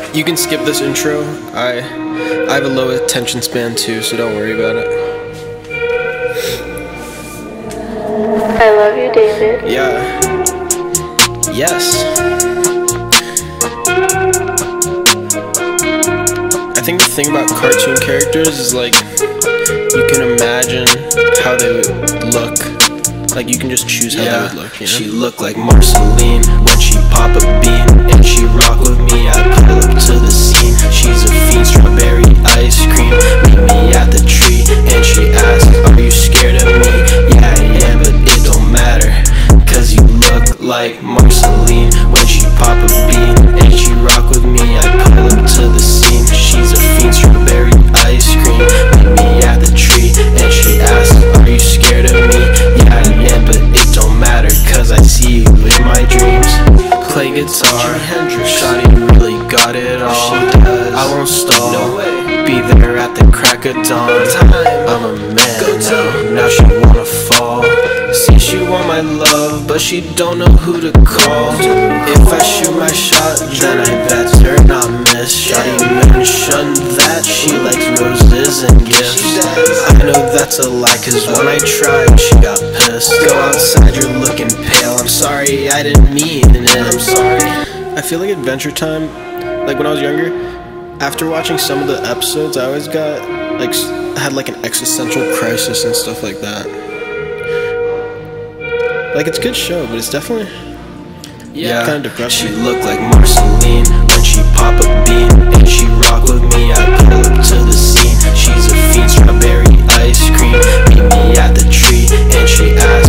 You can skip this intro. I have a low attention span too, so don't worry about it. I love you, David. Yeah. Yes. I think the thing about cartoon characters is like you can imagine how they would look. Like you can just choose how they would look, you know? She look like Marceline when she pop a bean, and she rock with me, I pull up to the scene. She's a fiend, strawberry ice cream, meet me at the tree, and she asks, are you scared of me? Yeah, I am, but it don't matter, cause you look like Marceline when she pop a bean, and she rock with me, I pull up to the scene. She's a fiend, strawberry ice cream, meet me at the tree, and she asks, are you scared of me? Yeah, I am, but it don't matter, cause I see you in my dreams. Play guitar, Shawty really got it all. I won't stall, be there at the crack of dawn. I'm a man now she wanna fall. See she want my love, but she don't know who to call. If I shoot my shot, then I better not miss. Shawty mentioned that she likes roses and gifts. I know that's a lie, cause when I tried, she got pissed. Go outside, you're looking pale. I'm sorry, I didn't mean it. I'm sorry. I feel like Adventure Time, like when I was younger, after watching some of the episodes, I always got like had like an existential crisis and stuff like that. Like it's a good show, but it's definitely kind of depressing. She look like Marceline when she pop a bean, and she rock with me, I pull up to the scene. She's a fiend, strawberry ice cream, meet me at the tree, and she asks,